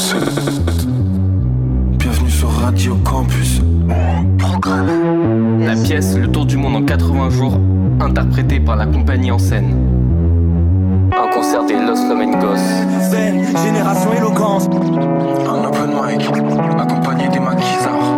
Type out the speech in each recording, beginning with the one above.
Bienvenue sur Radio Campus. Programme. La pièce Le Tour du Monde en 80 jours, interprétée par la compagnie en scène. Un concert des Los Flamingos. Zen, génération éloquence. Un open mic, accompagné des maquisards.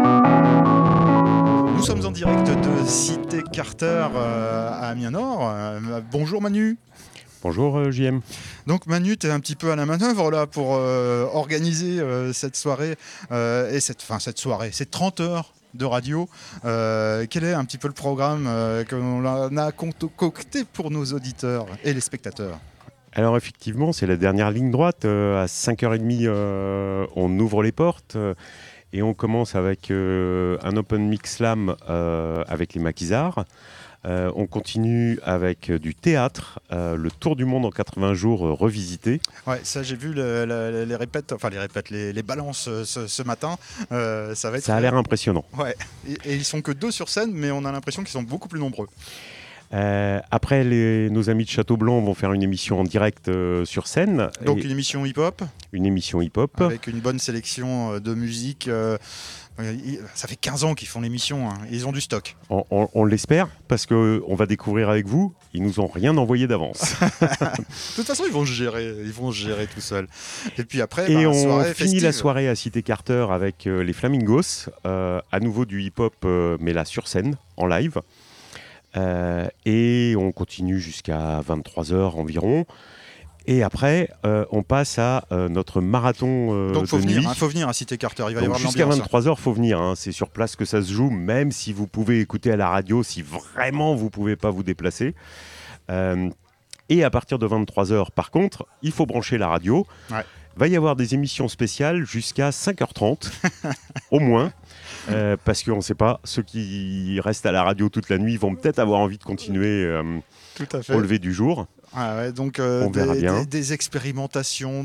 Nous sommes en direct de Cité Carter à Amiens-Nord. Bonjour Manu. Bonjour JM. Donc Manu, tu es un petit peu à la manœuvre là pour organiser cette soirée cette 30 heures de radio. Quel est un petit peu le programme qu'on a concocté pour nos auditeurs et les spectateurs ? Alors effectivement, c'est la dernière ligne droite. À 5h30, on ouvre les portes et on commence avec un open mix slam avec les maquisards. On continue avec du théâtre, le Tour du Monde en 80 jours revisité. Ouais, ça j'ai vu les balances ce matin. Ça a l'air impressionnant. Ouais, et ils sont que 2 sur scène, mais on a l'impression qu'ils sont beaucoup plus nombreux. Après, nos amis de Château-Blanc vont faire une émission en direct sur scène. Donc une émission hip-hop. Une émission hip-hop. Avec une bonne sélection de musique. Ça fait 15 ans qu'ils font l'émission, hein. Ils ont du stock. On l'espère, parce qu'on va découvrir avec vous, ils nous ont rien envoyé d'avance. De toute façon, ils vont se gérer tout seuls. Et puis après, on finit festive. la soirée à Cité Carter avec les Flamingos, à nouveau du hip-hop, mais là sur scène, en live. Et on continue jusqu'à 23h environ. Et après, on passe à notre marathon Donc de nuit. Donc faut venir à Cité Carter, il va y avoir de jusqu'à l'ambiance. 23h, il faut venir. Hein. C'est sur place que ça se joue, même si vous pouvez écouter à la radio, si vraiment vous ne pouvez pas vous déplacer. Et à partir de 23h, par contre, il faut brancher la radio. Ouais. Il va y avoir des émissions spéciales jusqu'à 5h30, au moins. Parce qu'on ne sait pas, ceux qui restent à la radio toute la nuit vont peut-être avoir envie de continuer Tout à fait. au lever du jour. Ah ouais, donc on verra bien. Des expérimentations,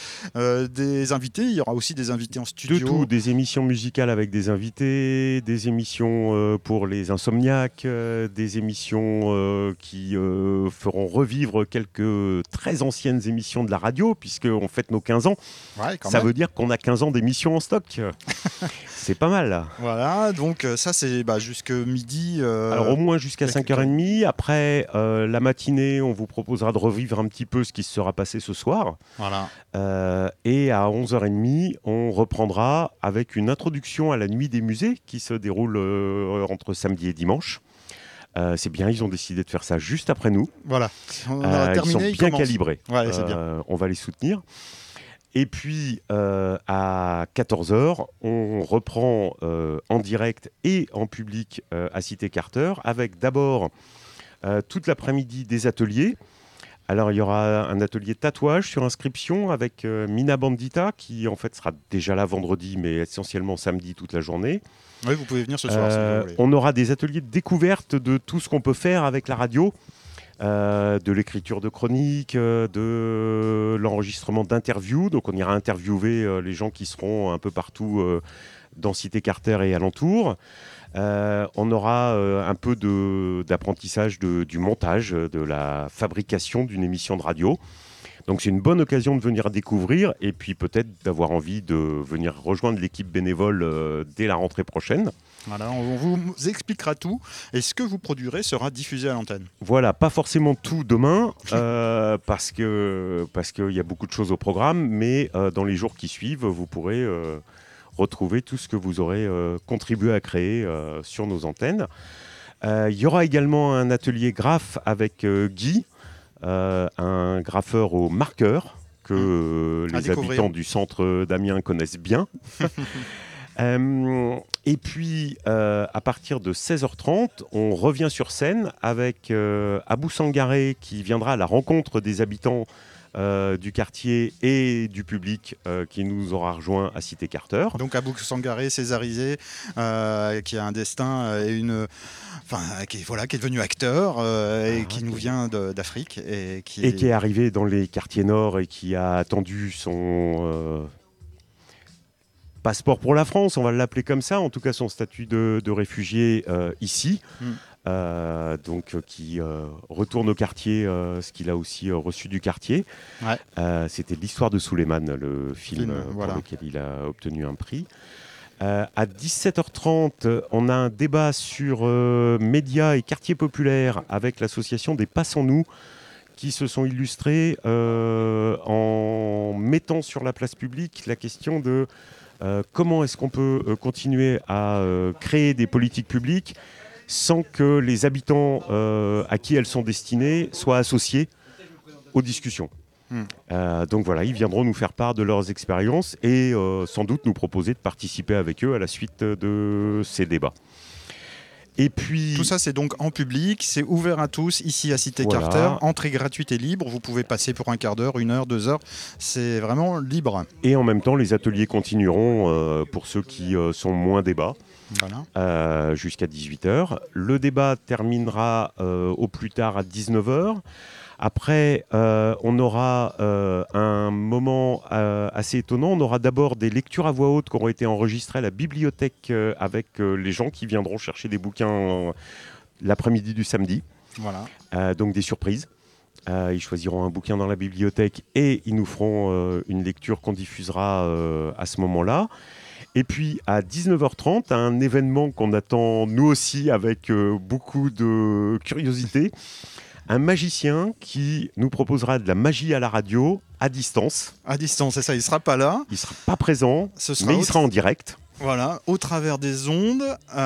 des invités. Il y aura aussi des invités en studio. De tout, des émissions musicales avec des invités, des émissions pour les insomniaques, des émissions qui feront revivre quelques très anciennes émissions de la radio, puisqu'on fête nos 15 ans. Ouais, ça veut dire qu'on a 15 ans d'émissions en stock. C'est pas mal. Là. Voilà, donc ça c'est jusque midi. Alors au moins jusqu'à 5h30. Après la matinée, on vous proposera de revivre un petit peu ce qui se sera passé ce soir. Voilà. Et à 11h30, on reprendra avec une introduction à la nuit des musées qui se déroule entre samedi et dimanche. C'est bien, ils ont décidé de faire ça juste après nous. Voilà, on a terminé. Ils sont bien calibrés. Ouais, c'est bien. On va les soutenir. Et puis, à 14h, on reprend en direct et en public à Cité Carter, avec d'abord toute l'après-midi des ateliers. Alors, il y aura un atelier tatouage sur inscription avec Mina Bandita, qui en fait sera déjà là vendredi, mais essentiellement samedi toute la journée. Oui, vous pouvez venir ce soir si vous voulez. On aura des ateliers de découverte de tout ce qu'on peut faire avec la radio. De l'écriture de chroniques, de l'enregistrement d'interviews. Donc on ira interviewer les gens qui seront un peu partout dans Cité Carter et alentour. On aura un peu d'apprentissage du montage, de la fabrication d'une émission de radio. Donc c'est une bonne occasion de venir découvrir et puis peut-être d'avoir envie de venir rejoindre l'équipe bénévole dès la rentrée prochaine. Voilà, on vous expliquera tout et ce que vous produirez sera diffusé à l'antenne. Voilà, pas forcément tout demain parce qu'il y a beaucoup de choses au programme, mais dans les jours qui suivent, vous pourrez retrouver tout ce que vous aurez contribué à créer sur nos antennes. Il y aura également un atelier graphe avec Guy, un graffeur au marqueur que les habitants du centre d'Amiens connaissent bien. Et puis, à partir de 16h30, on revient sur scène avec Abou Sangaré qui viendra à la rencontre des habitants du quartier et du public qui nous aura rejoint à Cité Carter. Donc Abou Sangaré, césarisé, qui a un destin et qui est devenu acteur et qui nous vient d'Afrique et qui est arrivé dans les quartiers nord et qui a attendu son passeport pour la France, on va l'appeler comme ça, en tout cas son statut de réfugié ici. qui retourne au quartier ce qu'il a aussi reçu du quartier. Ouais. C'était l'histoire de Souleymane, le film voilà. pour lequel il a obtenu un prix. À 17h30, on a un débat sur médias et quartiers populaires avec l'association des Passons-nous qui se sont illustrés en mettant sur la place publique la question de comment est-ce qu'on peut continuer à créer des politiques publiques sans que les habitants à qui elles sont destinées soient associés aux discussions. Donc voilà, ils viendront nous faire part de leurs expériences et sans doute nous proposer de participer avec eux à la suite de ces débats. Et puis... Tout ça, c'est donc en public, c'est ouvert à tous, ici à Cité Carter, entrée gratuite et libre, vous pouvez passer pour un quart d'heure, 1 heure, 2 heures, c'est vraiment libre. Et en même temps, les ateliers continueront pour ceux qui sont moins débats, jusqu'à 18h. Le débat terminera au plus tard à 19h. Après, on aura un moment assez étonnant. On aura d'abord des lectures à voix haute qui auront été enregistrées à la bibliothèque avec les gens qui viendront chercher des bouquins l'après-midi du samedi. Voilà. Donc des surprises. Ils choisiront un bouquin dans la bibliothèque et ils nous feront une lecture qu'on diffusera à ce moment-là. Et puis à 19h30, un événement qu'on attend nous aussi avec beaucoup de curiosité. Un magicien qui nous proposera de la magie à la radio à distance. À distance, c'est ça, il ne sera pas là. Il ne sera pas présent, mais il sera en direct. Voilà, au travers des ondes,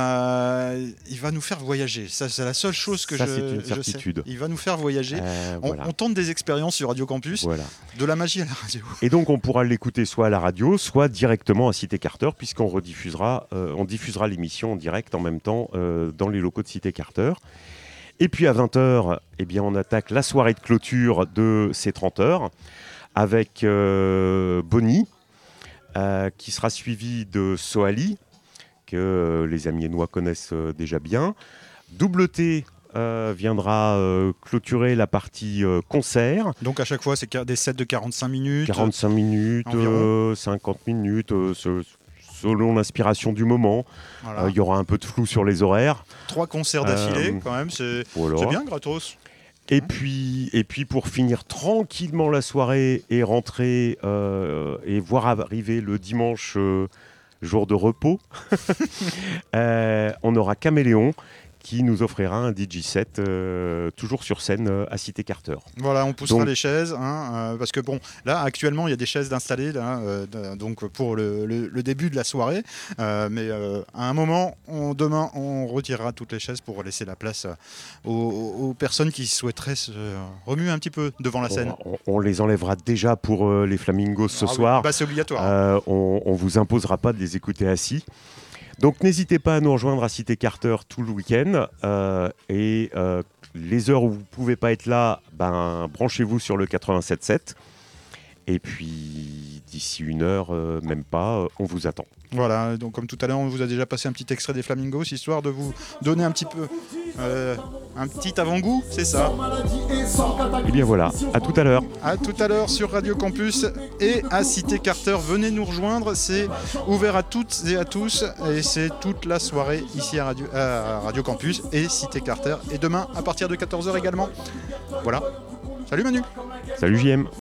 il va nous faire voyager. Ça, c'est la seule chose que c'est une certitude. Je sais. Il va nous faire voyager. On tente des expériences sur Radio Campus, de la magie à la radio. Et donc, on pourra l'écouter soit à la radio, soit directement à Cité Carter, puisqu'on on diffusera l'émission en direct en même temps dans les locaux de Cité Carter. Et puis à 20h, on attaque la soirée de clôture de ces 30 heures avec Bonnie, qui sera suivi de Soali, que les Amiénois connaissent déjà bien. Double T viendra clôturer la partie concert. Donc à chaque fois, c'est des sets de 45 minutes. 45 minutes, 50 minutes, selon l'inspiration du moment. Voilà. Y aura un peu de flou sur les horaires. 3 concerts d'affilée, quand même, c'est bien gratos. Et puis pour finir tranquillement la soirée et rentrer et voir arriver le dimanche, jour de repos, on aura Caméléon qui nous offrira un DJ set toujours sur scène à Cité Carter. Voilà, on poussera les chaises, parce que bon, là actuellement il y a des chaises d'installer donc pour le début de la soirée, mais à un moment, demain, on retirera toutes les chaises pour laisser la place aux personnes qui souhaiteraient se remuer un petit peu devant la scène. On les enlèvera déjà pour les Flamingos ce soir. Oui, c'est obligatoire. On vous imposera pas de les écouter assis. Donc n'hésitez pas à nous rejoindre à Cité Carter tout le week-end et les heures où vous ne pouvez pas être là, branchez-vous sur le 87.7 et puis d'ici 1 heure, même pas, on vous attend. Voilà, donc comme tout à l'heure, on vous a déjà passé un petit extrait des Flamingos, histoire de vous donner un petit peu un petit avant-goût, c'est ça. Et bien voilà, à tout à l'heure. À tout à l'heure sur Radio Campus et à Cité Carter. Venez nous rejoindre, c'est ouvert à toutes et à tous et c'est toute la soirée ici à Radio Campus et Cité Carter. Et demain à partir de 14h également. Voilà. Salut Manu. Salut JM.